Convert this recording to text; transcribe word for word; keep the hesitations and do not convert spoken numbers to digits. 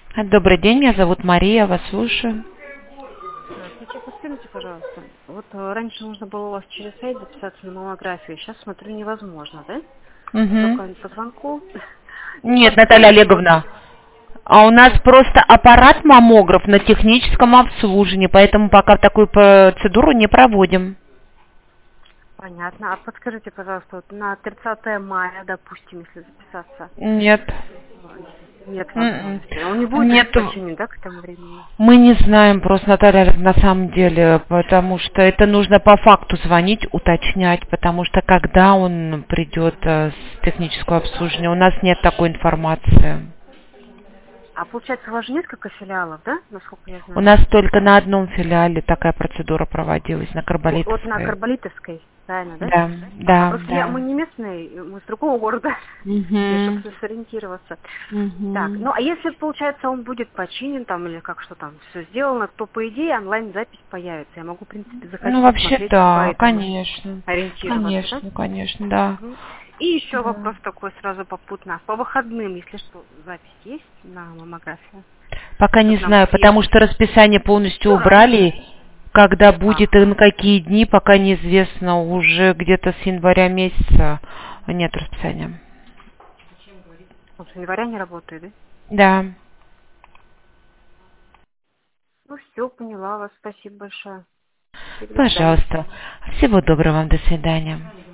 Добрый день, меня зовут Мария, вас слушаю. Здравствуйте, подскажите, пожалуйста. Вот э, раньше нужно было у вас через сайт записаться на маммографию, сейчас, смотрю, невозможно, да? Мгм. Только по звонку. Не Нет, Наталья подскажете, вот, Олеговна, а у нас просто аппарат маммограф на техническом обслуживании, поэтому пока такую процедуру не проводим. понятно, а подскажите, пожалуйста, вот на тридцатое мая, допустим, если записаться, Нет. э, нет М-м. возможности. Он не будет еще Нет. починен, да, к этому времени? Мы не знаем просто, Наталья, Олеговна, на самом деле, потому что это нужно по факту звонить, уточнять, потому что когда он придет э, с технического обслуживания, у нас нет такой информации. А получается, у вас же несколько филиалов, да, насколько я У знаю? нас только на одном филиале такая процедура проводилась, на Вот, вот на Карболитовской. Карболитовской, правильно, да? Да, Ага, да, просто я, да. мы не местные, мы с другого города, Угу. чтобы сориентироваться. Так, Угу. ну а если, получается, он будет починен там или как что там все сделано, то по идее онлайн-запись появится. Я могу, в принципе, Ну, заходить, вообще, посмотреть по да, этому, конечно. ориентироваться, да? Конечно, конечно, да. Мгм. И еще Да. вопрос такой сразу попутно. По выходным, если что, запись есть на маммографию? Пока не Чтобы нам знаю, потому съездить. что расписание полностью Ну, раньше. убрали. Когда будет и на Ага. какие дни, пока неизвестно. Уже где-то с января месяца нет расписания. Он с января не работает, да? Да. Ну все, поняла вас. Спасибо большое. Теперь до свидания. Пожалуйста. Всего доброго вам. До свидания.